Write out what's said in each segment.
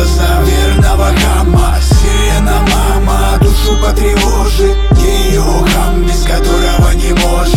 глаза верного хама. Сирена мама душу потревожит, ее хам, без которого не может.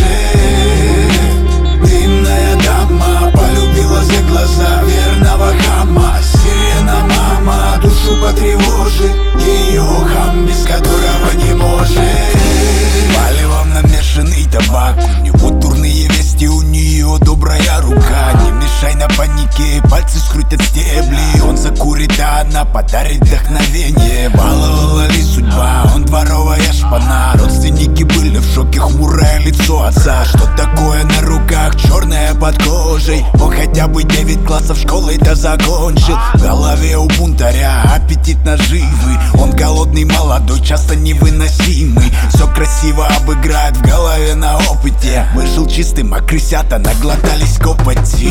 Дымная дама полюбила за глаза верного хама. Сирена мама душу потревожит, ее хам, без которого не может. Палевом намешанный табак, у него дурные вести, у нее добрая рука. Не мешай на панике, пальцы скрутят стебли. Он закурит, а она подарит вдохновение. Баловала ли судьба, он дворовая шпана. Родственники были в шоке, хмурое лицо отца. Что такое на руках, черное под кожей? Он хотя бы 9 классов школы-то закончил. В голове у бунтаря аппетит наживы. Он голодный, молодой, часто невыносимый. Все красиво обыграет в голове на опыте. Вышел чистым, а крысята наглотались копоти.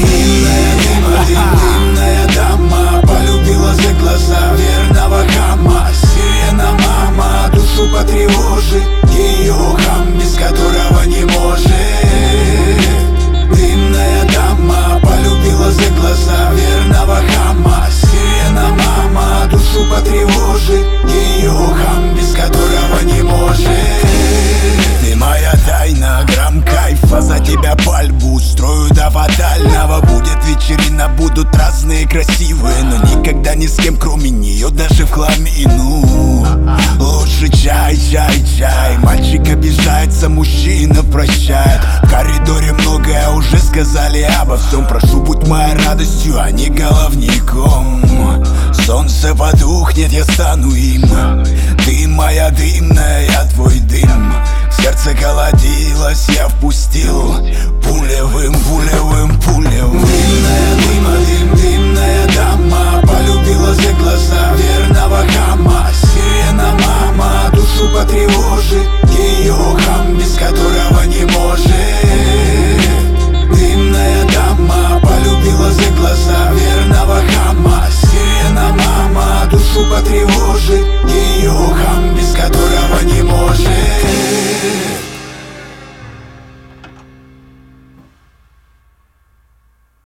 Дымная дама полюбила за глаза верного хама. Сирена мама душу потревожит, ее хам, без которого не может. Дымная дама полюбила за глаза верного хама. Сирена мама душу потревожит, ее хам, без которого не может. Ты моя тайна, грамм кайфа, за тебя пальбу устрою до фатального. Будет вечерина, будут разные красивые, но никогда ни с кем кроме нее, даже в хламину. Лучше чай, чай, чай. Мальчик обижается, мужчина прощает. В коридоре многое уже сказали обо всем. Прошу, будь моей радостью, а не головником. Солнце потухнет, я стану им. Ты моя дымная, я твой дым.